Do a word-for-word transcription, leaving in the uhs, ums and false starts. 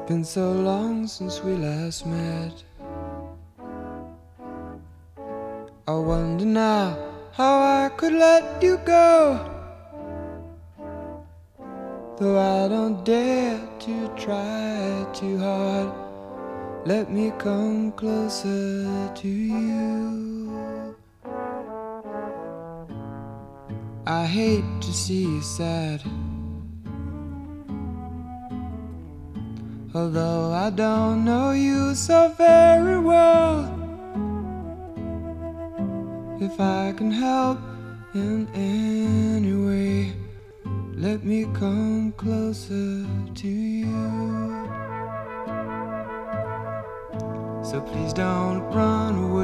Been so long since we last met. I wonder now how I could let you go, though I don't dare to try too hard. Let me come closer to you. I hate to see you sad, although I don't know you so very well. If I can help in any way, let me come closer to you. So please don't run away.